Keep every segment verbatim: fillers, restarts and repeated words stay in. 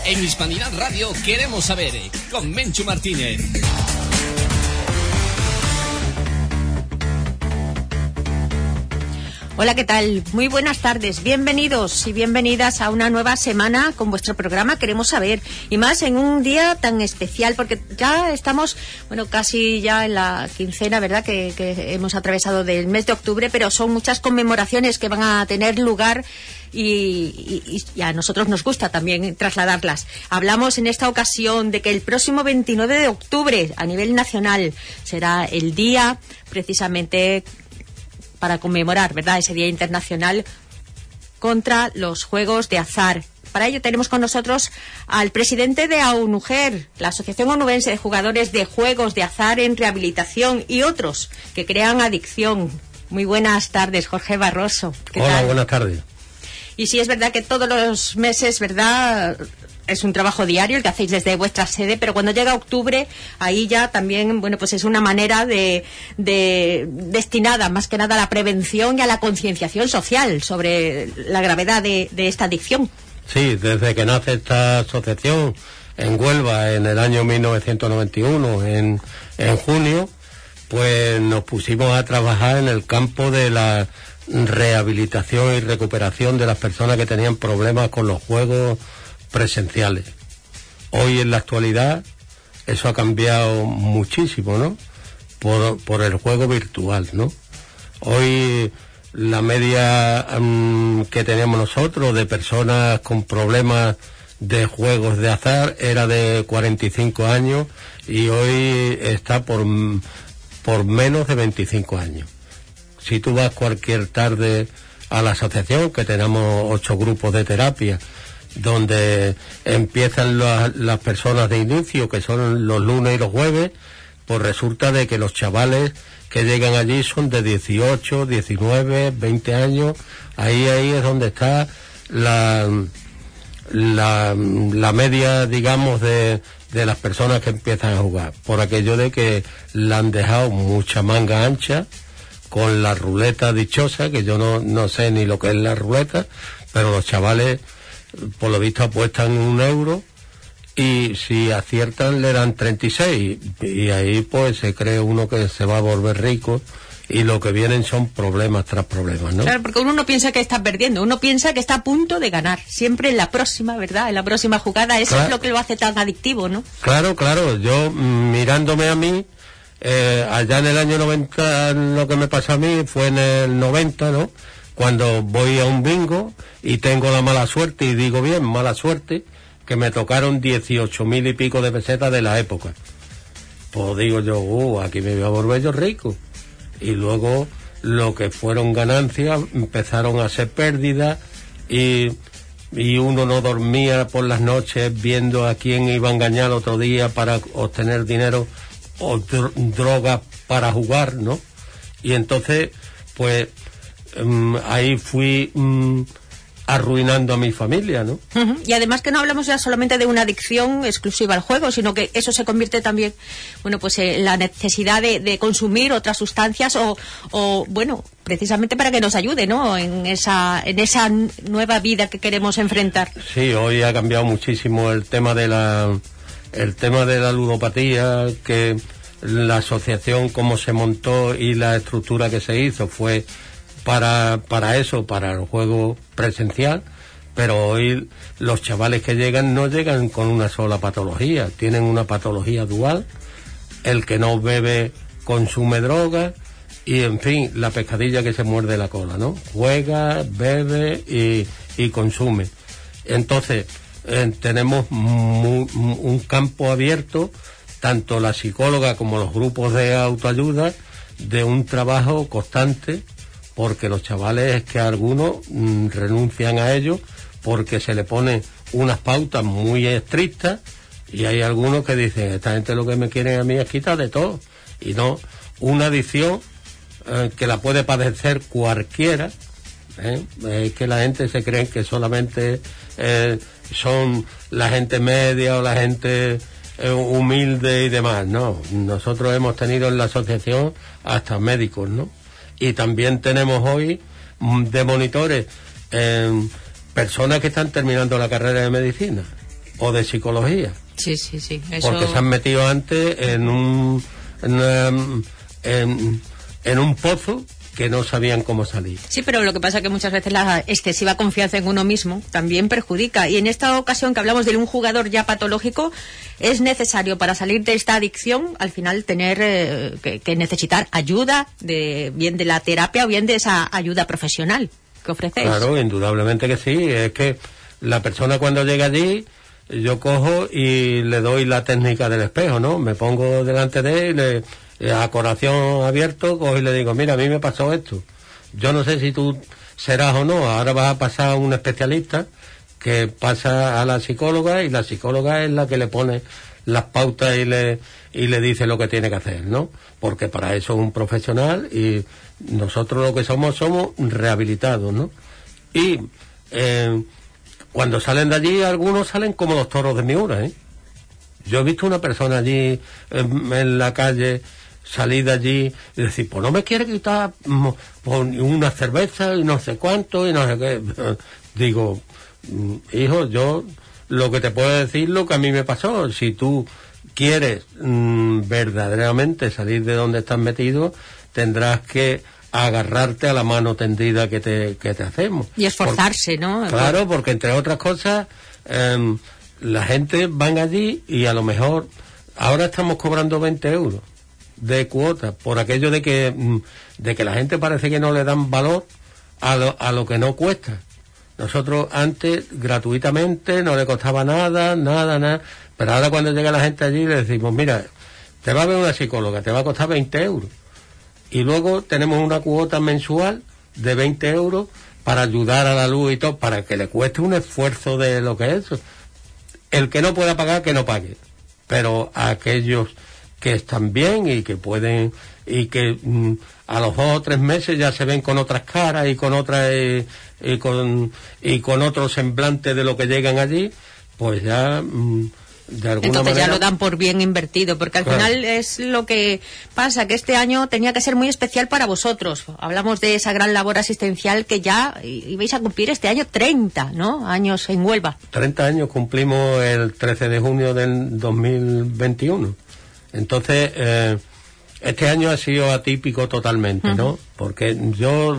En Hispanidad Radio queremos saber, con Menchu Martínez. Hola, ¿qué tal? Muy buenas tardes, bienvenidos y bienvenidas a una nueva semana con vuestro programa Queremos Saber, y más en un día tan especial, porque ya estamos, bueno, casi ya en la quincena, ¿verdad?, que, que hemos atravesado del mes de octubre, pero son muchas conmemoraciones que van a tener lugar y, y, y a nosotros nos gusta también trasladarlas. Hablamos en esta ocasión de que el próximo veintinueve de octubre, a nivel nacional, será el día precisamente para conmemorar, ¿verdad?, ese Día Internacional contra los Juegos de Azar. Para ello tenemos con nosotros al presidente de AUNUJER, la Asociación Onubense de Jugadores de Juegos de Azar en Rehabilitación, y otros que crean adicción. Muy buenas tardes, Jorge Barroso. ¿Qué Hola, tal? Buenas tardes. Y sí, es verdad que todos los meses, ¿verdad?, es un trabajo diario el que hacéis desde vuestra sede, pero cuando llega octubre, ahí ya también, bueno, pues es una manera de, de destinada más que nada a la prevención y a la concienciación social sobre la gravedad de, de esta adicción. Sí, desde que nace esta asociación en Huelva en el año mil novecientos noventa y uno, en, en junio, pues nos pusimos a trabajar en el campo de la rehabilitación y recuperación de las personas que tenían problemas con los juegos presenciales. Hoy en la actualidad eso ha cambiado muchísimo, ¿no? Por, por el juego virtual, ¿no? Hoy la media um, que teníamos nosotros de personas con problemas de juegos de azar era de cuarenta y cinco años y hoy está por, por menos de veinticinco años. Si tú vas cualquier tarde a la asociación, que tenemos ocho grupos de terapia, donde empiezan las, las personas de inicio, que son los lunes y los jueves, pues resulta de que los chavales que llegan allí son de dieciocho, diecinueve, veinte años. Ahí ahí es donde está la la, la media, digamos, de, de las personas que empiezan a jugar, por aquello de que le han dejado mucha manga ancha con la ruleta dichosa, que yo no, no sé ni lo que es la ruleta, pero los chavales por lo visto apuestan un euro y si aciertan le dan treinta y seis, y ahí pues se cree uno que se va a volver rico, y lo que vienen son problemas tras problemas, ¿no? Claro, porque uno no piensa que está perdiendo, uno piensa que está a punto de ganar, siempre en la próxima, ¿verdad?, en la próxima jugada. Eso claro, es lo que lo hace tan adictivo, ¿no? Claro, claro, yo mirándome a mí, eh, allá en el año noventa, lo que me pasó a mí fue en el noventa, ¿no?, cuando voy a un bingo y tengo la mala suerte, y digo bien, mala suerte, que me tocaron dieciocho mil y pico de pesetas de la época. Pues digo yo, uh, aquí me voy a volver yo rico. Y luego lo que fueron ganancias empezaron a ser pérdidas, y, y uno no dormía por las noches viendo a quién iba a engañar otro día para obtener dinero o dro- drogas para jugar, ¿no? Y entonces, pues Um, ahí fui um, arruinando a mi familia, ¿no? Uh-huh. Y además que no hablamos ya solamente de una adicción exclusiva al juego, sino que eso se convierte también, bueno, pues en la necesidad de, de consumir otras sustancias o, o, bueno, precisamente para que nos ayude, ¿no?, en esa, en esa nueva vida que queremos enfrentar. Sí, hoy ha cambiado muchísimo el tema de la, el tema de la ludopatía, que la asociación como se montó y la estructura que se hizo fue para para eso, para el juego presencial, pero hoy los chavales que llegan no llegan con una sola patología, tienen una patología dual. El que no bebe consume droga, y en fin, la pescadilla que se muerde la cola, ¿no? Juega, bebe y, y consume. Entonces eh, tenemos mu, un campo abierto, tanto la psicóloga como los grupos de autoayuda, de un trabajo constante, porque los chavales es que algunos mmm, renuncian a ello porque se le ponen unas pautas muy estrictas, y hay algunos que dicen, esta gente lo que me quieren a mí es quitar de todo, y no, una adicción eh, que la puede padecer cualquiera, ¿eh? Es que la gente se cree que solamente eh, son la gente media o la gente eh, humilde y demás. No, nosotros hemos tenido en la asociación hasta médicos, ¿no? Y también tenemos hoy de monitores eh, personas que están terminando la carrera de medicina, o de psicología. Sí, sí, sí. Eso... Porque se han metido antes en un en, en, en un pozo que no sabían cómo salir. Sí, pero lo que pasa es que muchas veces la excesiva confianza en uno mismo también perjudica. Y en esta ocasión que hablamos de un jugador ya patológico, es necesario para salir de esta adicción, al final tener eh, que, que necesitar ayuda, de bien de la terapia o bien de esa ayuda profesional que ofrecéis. Claro, indudablemente que sí. Es que la persona cuando llega allí, yo cojo y le doy la técnica del espejo, ¿no? Me pongo delante de él y le... a corazón abierto, cojo y le digo, mira, a mí me pasó esto. Yo no sé si tú serás o no, ahora vas a pasar a un especialista que pasa a la psicóloga y la psicóloga es la que le pone las pautas y le y le dice lo que tiene que hacer, ¿no? Porque para eso es un profesional y nosotros lo que somos somos rehabilitados, ¿no? Y eh, cuando salen de allí, algunos salen como los toros de Miura, ¿eh? Yo he visto una persona allí en, en la calle salir de allí y decir, pues no me quiere quitar pues, una cerveza y no sé cuánto y no sé qué. Digo, hijo, yo lo que te puedo decir lo que a mí me pasó. Si tú quieres mmm, verdaderamente salir de donde estás metido, tendrás que agarrarte a la mano tendida que te, que te hacemos. Y esforzarse, Por, ¿no? Claro, porque entre otras cosas, eh, la gente van allí y a lo mejor ahora estamos cobrando veinte euros de cuota por aquello de que de que la gente parece que no le dan valor a lo, a lo que no cuesta. Nosotros antes gratuitamente no le costaba nada, nada, nada, pero ahora cuando llega la gente allí le decimos, mira, te va a ver una psicóloga, te va a costar veinte euros y luego tenemos una cuota mensual de veinte euros para ayudar a la luz y todo, para que le cueste un esfuerzo de lo que es eso. El que no pueda pagar, que no pague, pero a aquellos que están bien y que pueden y que mm, a los dos o tres meses ya se ven con otras caras y con otras eh, y con y con otro semblante de lo que llegan allí, pues ya mm, de alguna entonces manera... ya lo dan por bien invertido, porque al claro. final es lo que pasa, que este año tenía que ser muy especial para vosotros. Hablamos de esa gran labor asistencial que ya ibais a cumplir este año treinta, ¿no? Años en Huelva. treinta años cumplimos el trece de junio del dos mil veintiuno. Entonces, eh, este año ha sido atípico totalmente, ¿no? Uh-huh. Porque yo,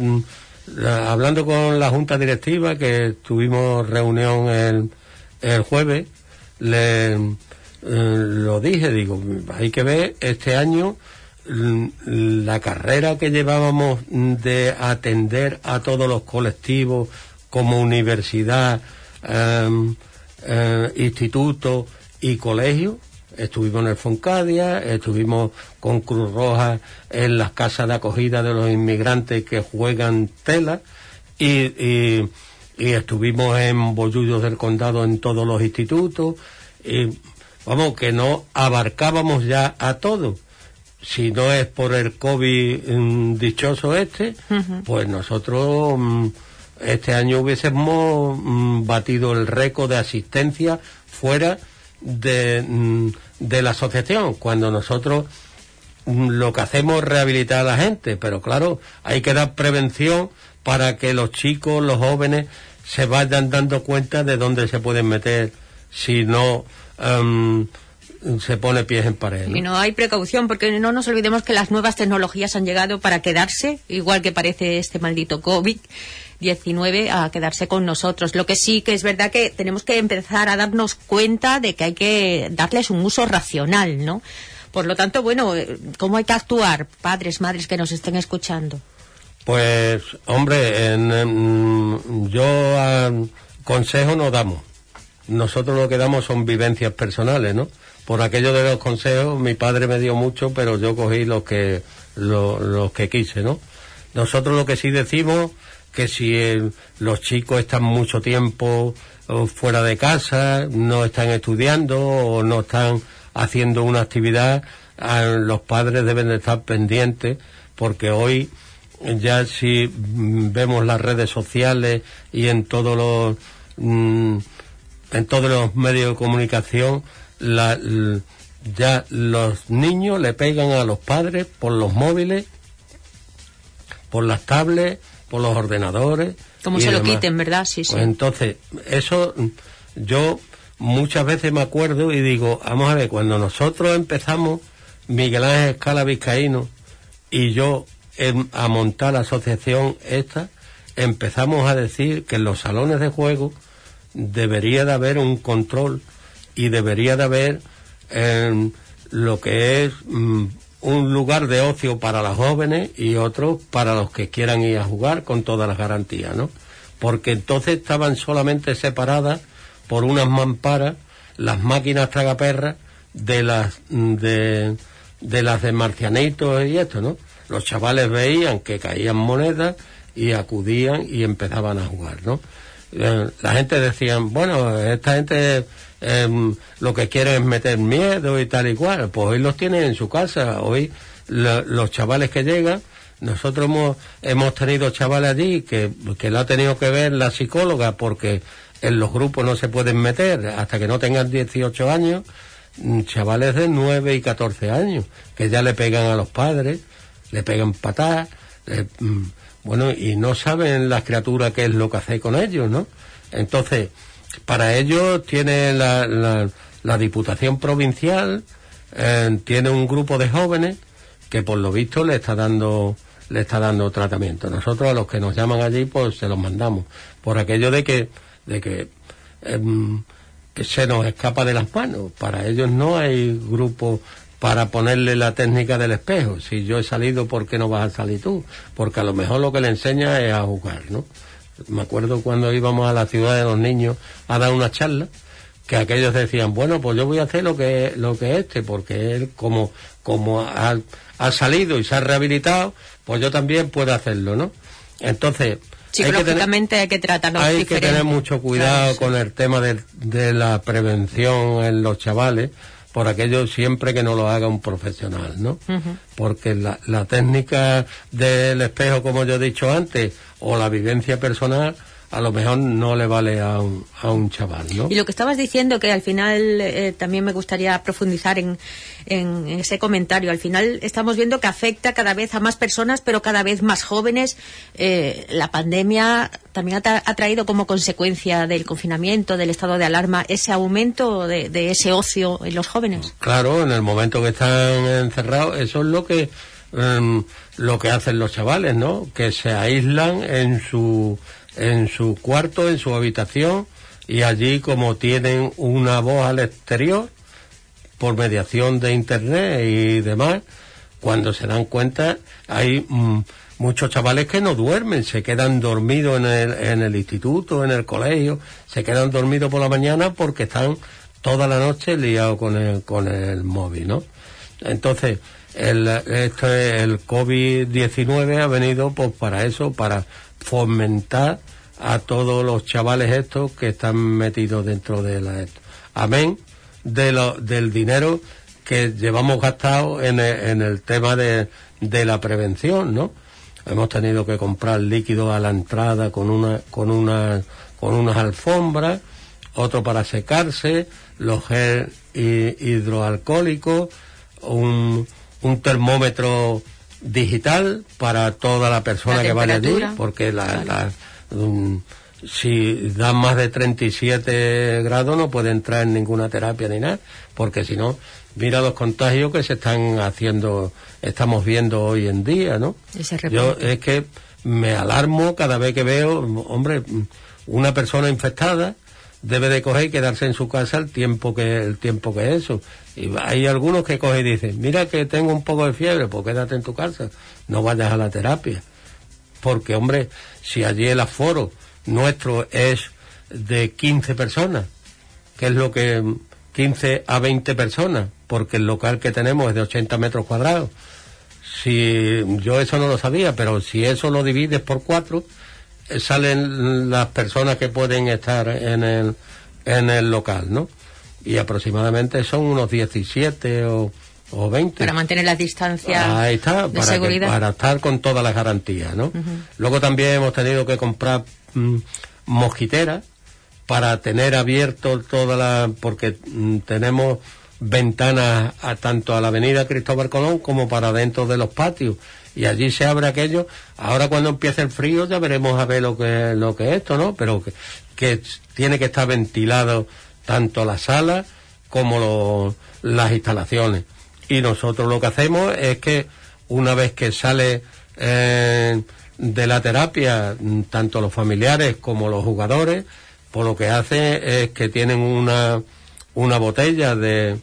hablando con la Junta Directiva, que tuvimos reunión el, el jueves, le eh, lo dije, digo, hay que ver este año la carrera que llevábamos de atender a todos los colectivos como universidad, eh, eh, instituto y colegio. Estuvimos en el Foncadia, estuvimos con Cruz Roja en las casas de acogida de los inmigrantes que juegan tela y, y, y estuvimos en Bollullos del Condado en todos los institutos y vamos, que no abarcábamos ya a todo. Si no es por el COVID um, dichoso este, uh-huh. pues nosotros um, este año hubiésemos um, batido el récord de asistencia fuera de, de la asociación, cuando nosotros lo que hacemos es rehabilitar a la gente, pero claro, hay que dar prevención para que los chicos, los jóvenes se vayan dando cuenta de dónde se pueden meter si no um, se pone pies en pared, ¿no? Y no hay precaución, porque no nos olvidemos que las nuevas tecnologías han llegado para quedarse, igual que parece este maldito COVID diecinueve a quedarse con nosotros. Lo que sí que es verdad que tenemos que empezar a darnos cuenta de que hay que darles un uso racional, ¿no? Por lo tanto, bueno, ¿cómo hay que actuar, padres, madres que nos estén escuchando? Pues, hombre, en, en, yo a, consejo no damos. Nosotros lo que damos son vivencias personales, ¿no? Por aquello de los consejos, mi padre me dio mucho, pero yo cogí los que, lo, los que quise, ¿no? Nosotros lo que sí decimos, que si el, los chicos están mucho tiempo fuera de casa, no están estudiando o no están haciendo una actividad, los padres deben de estar pendientes, porque hoy ya si vemos las redes sociales y en todos los mm, en todos los medios de comunicación, la, l, ya los niños le pegan a los padres por los móviles, por las tablets, por los ordenadores. Como se lo quiten, ¿verdad? Sí, sí. Pues entonces, eso yo muchas veces me acuerdo y digo, vamos a ver, cuando nosotros empezamos, Miguel Ángel Escala Vizcaíno y yo en, a montar la asociación esta, empezamos a decir que en los salones de juego debería de haber un control y debería de haber eh, lo que es mm, un lugar de ocio para los jóvenes y otro para los que quieran ir a jugar con todas las garantías, ¿no? Porque entonces estaban solamente separadas por unas mamparas las máquinas tragaperras de las de, de las de Marcianitos y esto, ¿no? Los chavales veían que caían monedas y acudían y empezaban a jugar, ¿no? Eh, la gente decía, bueno, esta gente eh, lo que quiere es meter miedo y tal y cual. Pues hoy los tienen en su casa. Hoy lo, los chavales que llegan, nosotros hemos, hemos tenido chavales allí que, que lo ha tenido que ver la psicóloga porque en los grupos no se pueden meter hasta que no tengan dieciocho años, chavales de nueve y catorce años que ya le pegan a los padres, le pegan patadas, eh, bueno, y no saben las criaturas qué es lo que hace con ellos, ¿no? Entonces, para ellos tiene la, la, la Diputación Provincial, eh, tiene un grupo de jóvenes que por lo visto le está dando le está dando tratamiento. Nosotros a los que nos llaman allí pues se los mandamos, por aquello de que de que, eh, que se nos escapa de las manos. Para ellos no hay grupo para ponerle la técnica del espejo. Si yo he salido, ¿por qué no vas a salir tú? Porque a lo mejor lo que le enseña es a jugar, ¿no? Me acuerdo cuando íbamos a la ciudad de los niños a dar una charla, que aquellos decían, bueno, pues yo voy a hacer lo que lo que este, porque él como como ha, ha salido y se ha rehabilitado, pues yo también puedo hacerlo, ¿no? Entonces, psicológicamente hay que, tener, hay que tratarlos hay diferente. que tener mucho cuidado, claro, sí, con el tema de, de la prevención en los chavales, por aquello siempre que no lo haga un profesional, ¿no? Uh-huh. Porque la, la técnica del espejo, como yo he dicho antes, o la vivencia personal, a lo mejor no le vale a un, a un chaval, ¿no? Y lo que estabas diciendo, que al final eh, también me gustaría profundizar en, en ese comentario. Al final estamos viendo que afecta cada vez a más personas, pero cada vez más jóvenes. Eh, la pandemia también ha, tra- ha traído como consecuencia del confinamiento, del estado de alarma, ese aumento de, de ese ocio en los jóvenes. Claro, en el momento que están encerrados, eso es lo que um, lo que hacen los chavales, ¿no? Que se aíslan en su en su cuarto, en su habitación, y allí, como tienen una voz al exterior por mediación de internet y demás, cuando se dan cuenta hay mm, muchos chavales que no duermen, se quedan dormidos en el, en el instituto, en el colegio, se quedan dormidos por la mañana porque están toda la noche liados con el, con el móvil, ¿no? Entonces, el, esto es, el covid diecinueve ha venido pues para eso, para fomentar a todos los chavales estos que están metidos dentro de la esto. Amén de lo, del dinero que llevamos gastado en el, en el tema de, de la prevención, ¿no? Hemos tenido que comprar líquidos a la entrada con una con una con unas alfombras, otro para secarse, los gel hidroalcohólicos, un un termómetro digital para toda la persona la que vaya allí, porque la, claro, la um, si da más de treinta y siete grados no puede entrar en ninguna terapia ni nada, porque si no, mira los contagios que se están haciendo, estamos viendo hoy en día, ¿no? Yo es que me alarmo cada vez que veo, hombre, una persona infectada debe de coger y quedarse en su casa el tiempo que el tiempo que eso. Y hay algunos que cogen y dicen, mira que tengo un poco de fiebre, pues quédate en tu casa, no vayas a la terapia. Porque, hombre, si allí el aforo nuestro es de quince personas, que es lo que quince a veinte personas, porque el local que tenemos es de ochenta metros cuadrados. Si yo eso no lo sabía, pero si eso lo divides por cuatro, salen las personas que pueden estar en el en el local, ¿no? Y aproximadamente son unos diecisiete o, o veinte. Para mantener las distancias. Ahí está, de para, seguridad. Que, para estar con todas las garantías, ¿no? Uh-huh. Luego también hemos tenido que comprar mm, mosquiteras para tener abierto toda la... porque mm, tenemos ventanas a, tanto a la avenida Cristóbal Colón como para dentro de los patios, y allí se abre aquello. Ahora cuando empiece el frío ya veremos a ver lo que lo que es esto, ¿no? Pero que, que tiene que estar ventilado tanto la sala como lo, las instalaciones. Y nosotros lo que hacemos es que una vez que sale eh, de la terapia, tanto los familiares como los jugadores, pues lo que hacen es que tienen una, una botella de,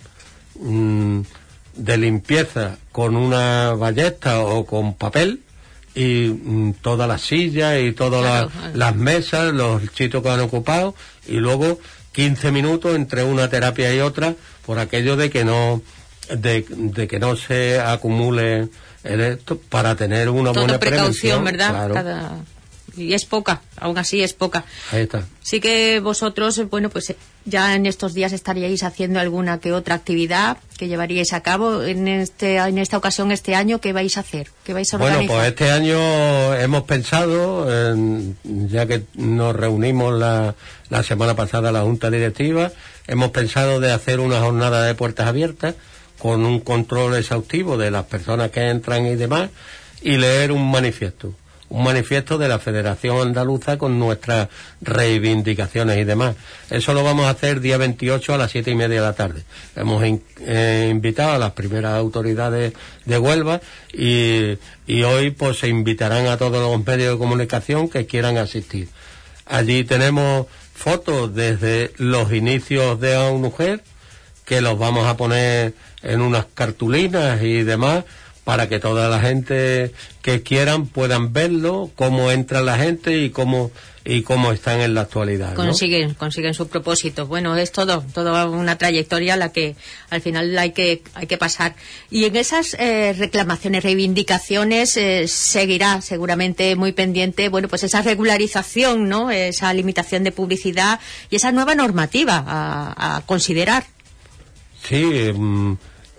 mm, de limpieza con una ballesta o con papel, y mm, todas las sillas y todas claro, las, las mesas, los sitios que han ocupado, y luego quince minutos entre una terapia y otra, por aquello de que no de, de que no se acumule el esto, para tener una Toda buena precaución, prevención, ¿verdad? claro. Cada... Y es poca, aún así es poca. Ahí está. Sí que vosotros, bueno, pues ya en estos días estaríais haciendo alguna que otra actividad que llevaríais a cabo. En este en esta ocasión, este año, ¿qué vais a hacer? ¿Qué vais a organizar? Bueno, pues este año hemos pensado, en, ya que nos reunimos la, la semana pasada la Junta Directiva, hemos pensado de hacer una jornada de puertas abiertas con un control exhaustivo de las personas que entran y demás, y leer un manifiesto. Un manifiesto de la Federación Andaluza con nuestras reivindicaciones y demás. Eso lo vamos a hacer día veintiocho a las siete y media de la tarde. Hemos in, eh, invitado a las primeras autoridades de Huelva y, y hoy pues se invitarán a todos los medios de comunicación que quieran asistir. Allí tenemos fotos desde los inicios de A U Mujer, que los vamos a poner en unas cartulinas y demás, para que toda la gente que quieran puedan verlo, cómo entra la gente y cómo y cómo están en la actualidad, ¿no? Consiguen, consiguen su propósito. Bueno, es todo, toda una trayectoria la que al final hay que hay que pasar. Y en esas eh, reclamaciones, reivindicaciones, eh, seguirá seguramente muy pendiente, bueno, pues esa regularización, ¿no? Esa limitación de publicidad y esa nueva normativa a, a considerar. Sí, mmm...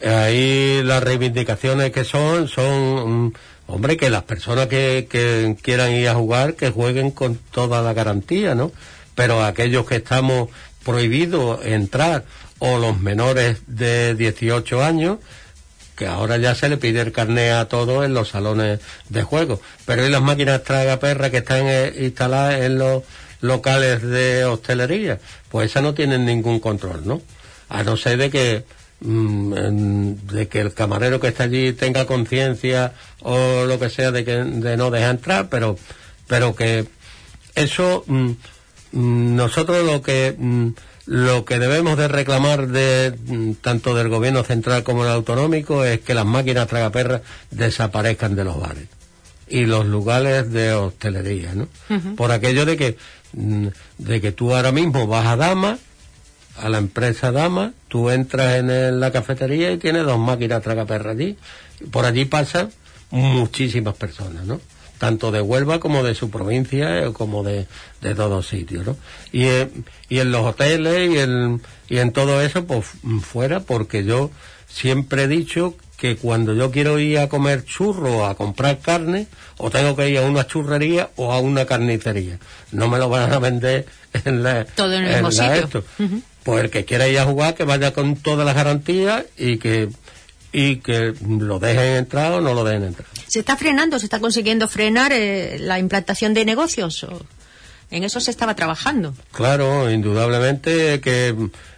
ahí las reivindicaciones que son, son, um, hombre, que las personas que, que quieran ir a jugar, que jueguen con toda la garantía, ¿no? Pero aquellos que estamos prohibidos entrar, o los menores de dieciocho años, que ahora ya se le pide el carné a todos en los salones de juego. Pero ¿y las máquinas tragaperras que están eh, instaladas en los locales de hostelería? Pues esas no tienen ningún control, ¿no? A no ser de que de que el camarero que está allí tenga conciencia o lo que sea de que de no dejar entrar, pero pero que eso mm, nosotros lo que mm, lo que debemos de reclamar de mm, tanto del gobierno central como del autonómico es que las máquinas tragaperras desaparezcan de los bares y los lugares de hostelería, ¿no? Uh-huh. Por aquello de que mm, de que tú ahora mismo vas a Dama, a la empresa Dama, tú entras en el, la cafetería y tienes dos máquinas tragaperras allí. Por allí pasan muchísimas personas, ¿no? Tanto de Huelva como de su provincia, eh, como de, de todos sitios, ¿no? Y, eh, y en los hoteles y en, y en todo eso, pues fuera, porque yo siempre he dicho que cuando yo quiero ir a comer churro o a comprar carne, o tengo que ir a una churrería o a una carnicería. No me lo van a vender en la... Todo en el mismo sitio. Esto. Uh-huh. Pues el que quiera ir a jugar, que vaya con todas las garantías y que y que lo dejen entrar o no lo dejen entrar. ¿Se está frenando, se está consiguiendo frenar eh, la implantación de negocios? ¿O en eso se estaba trabajando? Claro, indudablemente que,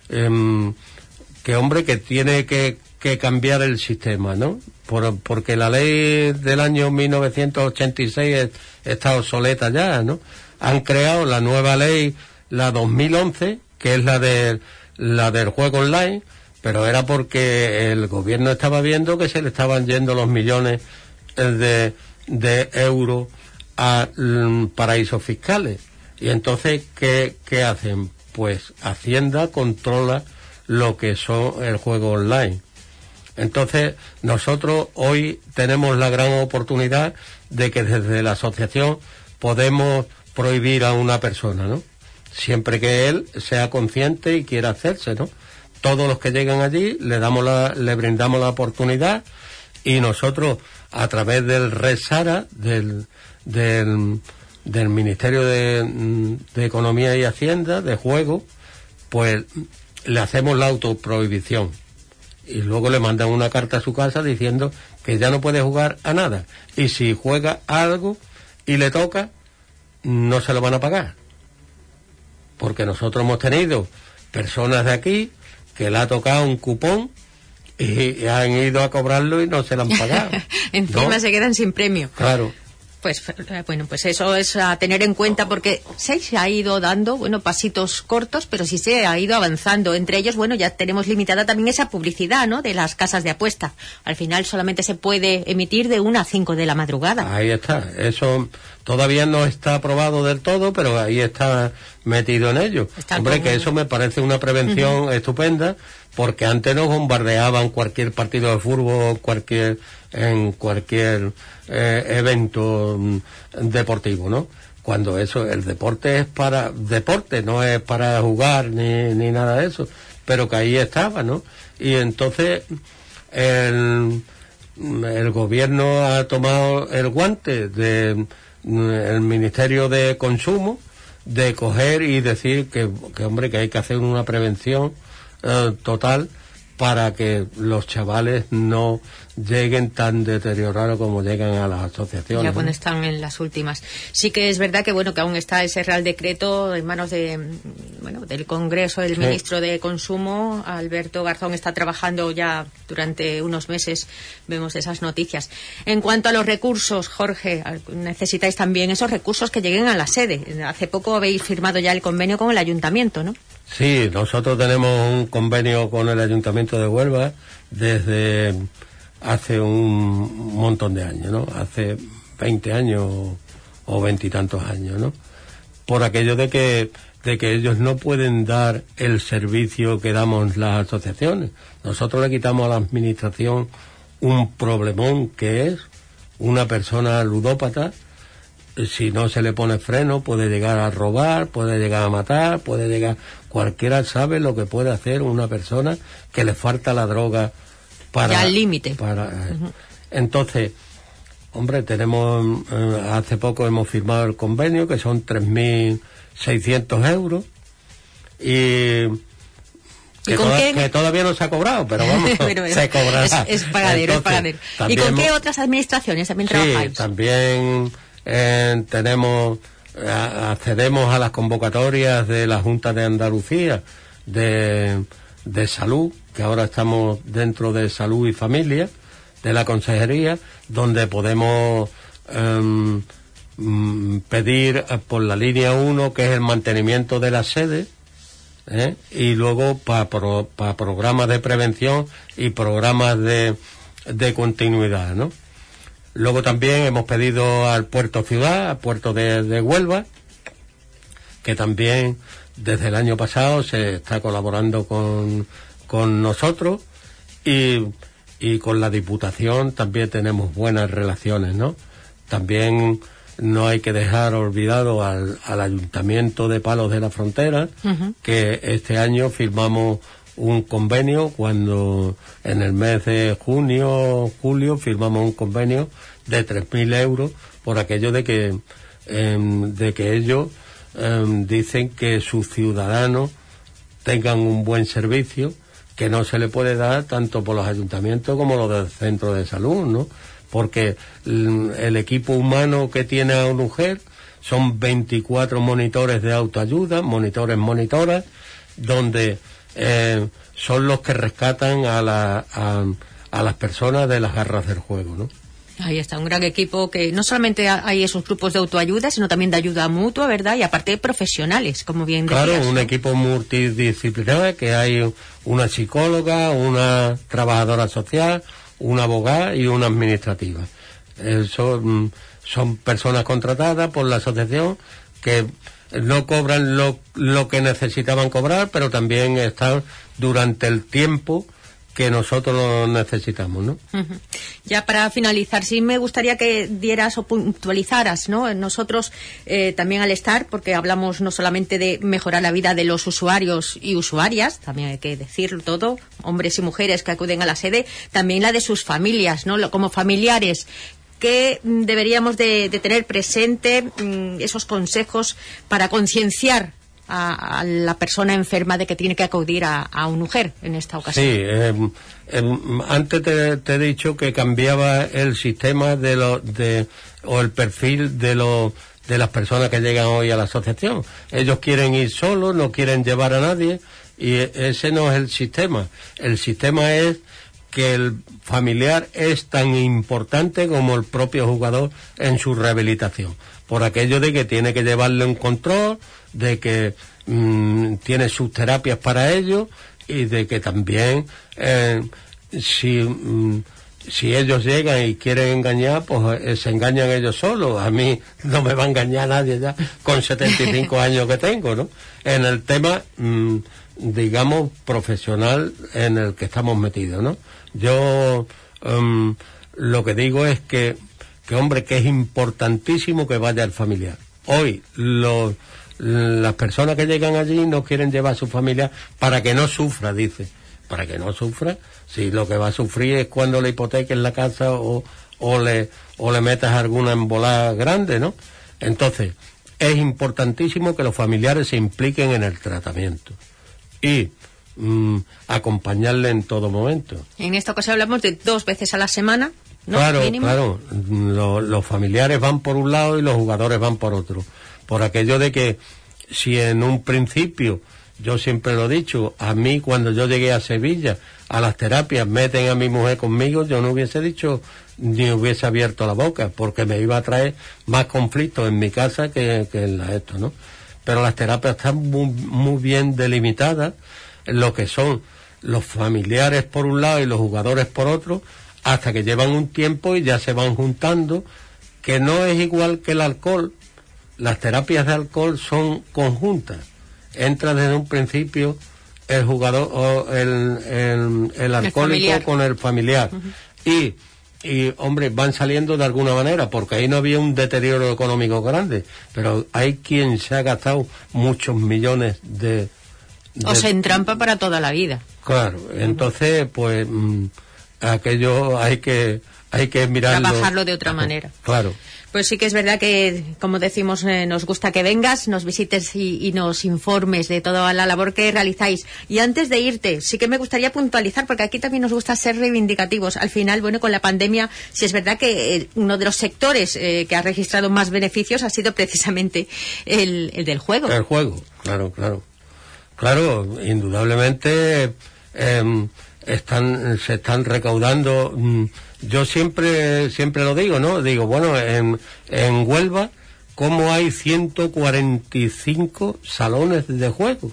eh, que hombre, que tiene que, que cambiar el sistema, ¿no? Por, porque la ley del año mil novecientos ochenta y seis está obsoleta ya, ¿no? Han creado la nueva ley, la dos mil once, que es la de la del juego online, pero era porque el gobierno estaba viendo que se le estaban yendo los millones de, de euros a mm, paraísos fiscales. Y entonces, ¿qué, qué hacen? Pues Hacienda controla lo que son el juego online. Entonces, nosotros hoy tenemos la gran oportunidad de que desde la asociación podemos prohibir a una persona, ¿no? Siempre que él sea consciente y quiera hacerse, ¿no? Todos los que llegan allí le damos la, le brindamos la oportunidad, y nosotros a través del Red Sara, del, del, del Ministerio de, de Economía y Hacienda, de Juego, pues le hacemos la autoprohibición. Y luego le mandan una carta a su casa diciendo que ya no puede jugar a nada. Y si juega a algo y le toca, no se lo van a pagar. Porque nosotros hemos tenido personas de aquí que le ha tocado un cupón y han ido a cobrarlo y no se lo han pagado. Encima ¿no? Se quedan sin premio. Claro. Pues bueno, pues eso es a tener en cuenta, porque sí se ha ido dando, bueno, pasitos cortos, pero sí se ha ido avanzando. Entre ellos, bueno, ya tenemos limitada también esa publicidad, ¿no?, de las casas de apuesta. Al final solamente se puede emitir de una a cinco de la madrugada. Ahí está. Eso todavía no está aprobado del todo, pero ahí está metido en ello. Está Hombre, como... que eso me parece una prevención uh-huh. estupenda, porque antes nos bombardeaban cualquier partido de fútbol, cualquier en cualquier eh, evento mm, deportivo, ¿no? Cuando eso, el deporte es para deporte, no es para jugar ni, ni nada de eso, pero que ahí estaba, ¿no? Y entonces el, el gobierno ha tomado el guante de mm, el Ministerio de Consumo de coger y decir que, que hombre, que hay que hacer una prevención eh, total para que los chavales no lleguen tan deteriorados como llegan a las asociaciones. Ya cuando están en las últimas. Sí que es verdad que bueno que aún está ese Real Decreto en manos de bueno del Congreso. El sí. ministro de Consumo, Alberto Garzón, está trabajando ya durante unos meses. Vemos esas noticias. En cuanto a los recursos, Jorge, necesitáis también esos recursos que lleguen a la sede. Hace poco habéis firmado ya el convenio con el Ayuntamiento, ¿no? Sí, nosotros tenemos un convenio con el Ayuntamiento de Huelva desde hace un montón de años, ¿no? Hace veinte años o veintitantos años, ¿no? Por aquello de que de que ellos no pueden dar el servicio que damos las asociaciones. Nosotros le quitamos a la administración un problemón que es una persona ludópata. Si no se le pone freno, puede llegar a robar, puede llegar a matar, puede llegar... Cualquiera sabe lo que puede hacer una persona que le falta la droga para... Ya al límite. Para, uh-huh. Entonces, hombre, tenemos... Eh, hace poco hemos firmado el convenio, que son tres mil seiscientos euros, y... Que, toda, que todavía no se ha cobrado, pero vamos, pero se cobrará. Es, es pagadero, Entonces, es pagadero. ¿Y con qué otras administraciones también trabajáis? Sí, también... Eh, tenemos eh, accedemos a las convocatorias de la Junta de Andalucía de, de Salud, que ahora estamos dentro de Salud y Familia, de la Consejería, donde podemos eh, pedir por la línea uno, que es el mantenimiento de la sede, ¿eh? Y luego para pro, pa programas de prevención y programas de, de continuidad, ¿no? Luego también hemos pedido al Puerto Ciudad, al Puerto de, de Huelva, que también desde el año pasado se está colaborando con, con nosotros, y, y con la Diputación también tenemos buenas relaciones, ¿no? También no hay que dejar olvidado al, al Ayuntamiento de Palos de la Frontera, uh-huh. que este año firmamos un convenio, cuando en el mes de junio, julio, firmamos un convenio de tres mil euros por aquello de que eh, de que ellos eh, dicen que sus ciudadanos tengan un buen servicio, que no se le puede dar tanto por los ayuntamientos como los del centro de salud, ¿no? Porque el, el equipo humano que tiene a una mujer son veinticuatro monitores de autoayuda, monitores, monitoras, donde Eh, son los que rescatan a, la, a, a las personas de las garras del juego, ¿no? Ahí está, un gran equipo que no solamente hay esos grupos de autoayuda, sino también de ayuda mutua, ¿verdad? Y aparte profesionales, como bien decías. Claro, un equipo multidisciplinar, que hay una psicóloga, una trabajadora social, una abogada y una administrativa. Eso mm, son personas contratadas por la asociación que no cobran lo, lo que necesitaban cobrar, pero también están durante el tiempo que nosotros lo necesitamos, ¿no? Uh-huh. Ya para finalizar, sí me gustaría que dieras o puntualizaras, ¿no? Nosotros eh, también al estar, porque hablamos no solamente de mejorar la vida de los usuarios y usuarias, también hay que decirlo todo, hombres y mujeres que acuden a la sede, también la de sus familias, ¿no? Como familiares, que deberíamos de, de tener presente mmm, esos consejos para concienciar a, a la persona enferma de que tiene que acudir a, a una mujer en esta ocasión. Sí, eh, eh, antes te, te he dicho que cambiaba el sistema de lo, de o el perfil de los de las personas que llegan hoy a la asociación. Ellos quieren ir solos, no quieren llevar a nadie, Y ese no es el sistema. El sistema es que el familiar es tan importante como el propio jugador en su rehabilitación, por aquello de que tiene que llevarle un control, de que mmm, tiene sus terapias para ello, y de que también eh, si mmm, si ellos llegan y quieren engañar, pues eh, se engañan ellos solos. A mí no me va a engañar nadie ya con setenta y cinco años que tengo, ¿no? En el tema mmm, digamos profesional en el que estamos metidos, ¿no? Yo um, lo que digo es que, que, hombre, que es importantísimo que vaya el familiar. Hoy los, las personas que llegan allí no quieren llevar a su familia para que no sufra, dice. Para que no sufra, si lo que va a sufrir es cuando le hipotequen la casa o, o, le, o le metas alguna embolada grande, ¿no? Entonces, es importantísimo que los familiares se impliquen en el tratamiento y Mm, acompañarle en todo momento. En esta ocasión hablamos de dos veces a la semana, ¿no? Claro, Mínimo. claro. Lo, los familiares van por un lado y los jugadores van por otro. Por aquello de que si en un principio, yo siempre lo he dicho, a mí cuando yo llegué a Sevilla, a las terapias, meten a mi mujer conmigo, yo no hubiese dicho ni hubiese abierto la boca, porque me iba a traer más conflictos en mi casa que, que en la esto, ¿no? Pero las terapias están muy, muy bien delimitadas, lo que son los familiares por un lado y los jugadores por otro, hasta que llevan un tiempo y ya se van juntando, que no es igual que el alcohol. Las terapias de alcohol son conjuntas. Entra desde un principio el jugador o el, el, el alcohólico el con el familiar. Uh-huh. Y, y, hombre, van saliendo de alguna manera, porque ahí no había un deterioro económico grande, pero hay quien se ha gastado muchos millones de... De, o se entrampa para toda la vida. Claro, entonces pues mmm, aquello hay que hay que mirarlo, trabajarlo de otra manera. Claro. Pues sí que es verdad que, como decimos, eh, nos gusta que vengas, nos visites y, y nos informes de toda la labor que realizáis. Y antes de irte, sí que me gustaría puntualizar, porque aquí también nos gusta ser reivindicativos. Al final, bueno, con la pandemia, sí es verdad que eh, uno de los sectores eh, que ha registrado más beneficios ha sido precisamente el, el del juego. El juego, claro, claro. Claro, indudablemente eh, están, se están recaudando. Mm, yo siempre, siempre lo digo, ¿no? Digo, bueno, en, en Huelva, ¿cómo hay ciento cuarenta y cinco salones de juego?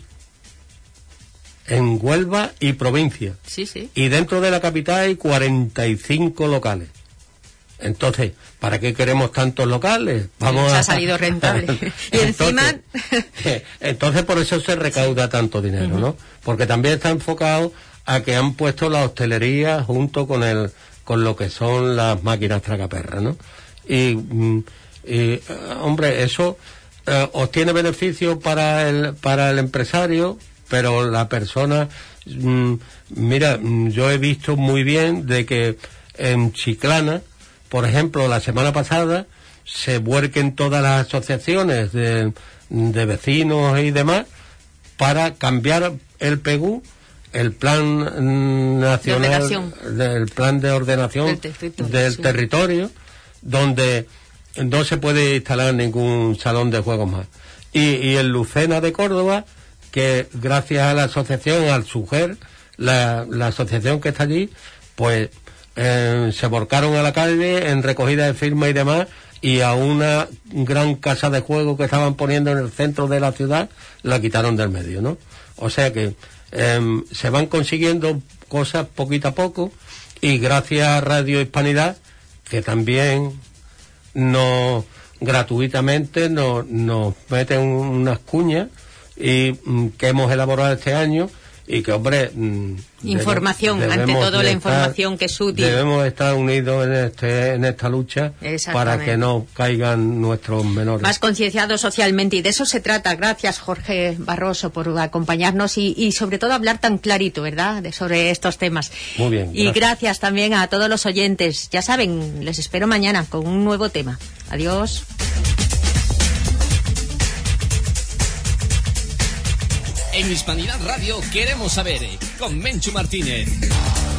En Huelva y provincia. Sí, sí. Y dentro de la capital hay cuarenta y cinco locales. Entonces, ¿para qué queremos tantos locales? Vamos Nos a... ha salido rentable. Y encima... Entonces, entonces por eso se recauda tanto dinero, ¿no? Porque también está enfocado a que han puesto la hostelería junto con el con lo que son las máquinas tragaperras, ¿no? Y, y hombre, eso eh, obtiene beneficios para el para el empresario, pero la persona... Mm, mira, yo he visto muy bien de que en Chiclana, por ejemplo, la semana pasada se vuelquen todas las asociaciones de, de vecinos y demás para cambiar el P E G U, el Plan Nacional, de el Plan de Ordenación del Territorio, del sí. territorio, donde no se puede instalar ningún salón de juegos más. Y, y en Lucena de Córdoba, que gracias a la asociación, al SUGER, la, la asociación que está allí, pues... Eh, se volcaron a la calle en recogida de firmas y demás, y a una gran casa de juego que estaban poniendo en el centro de la ciudad la quitaron del medio, ¿no? O sea que eh, se van consiguiendo cosas poquito a poco, y gracias a Radio Hispanidad, que también nos gratuitamente nos, nos meten unas cuñas y mm, que hemos elaborado este año. Y que, hombre... Información, debemos, ante todo la estar, información que es útil. Debemos estar unidos en este en esta lucha para que no caigan nuestros menores. Más concienciados socialmente, y de eso se trata. Gracias, Jorge Barroso, por acompañarnos y, y sobre todo hablar tan clarito, ¿verdad?, de, sobre estos temas. Muy bien. Y gracias. gracias también a todos los oyentes. Ya saben, les espero mañana con un nuevo tema. Adiós. En Hispanidad Radio queremos saber, con Menchu Martínez.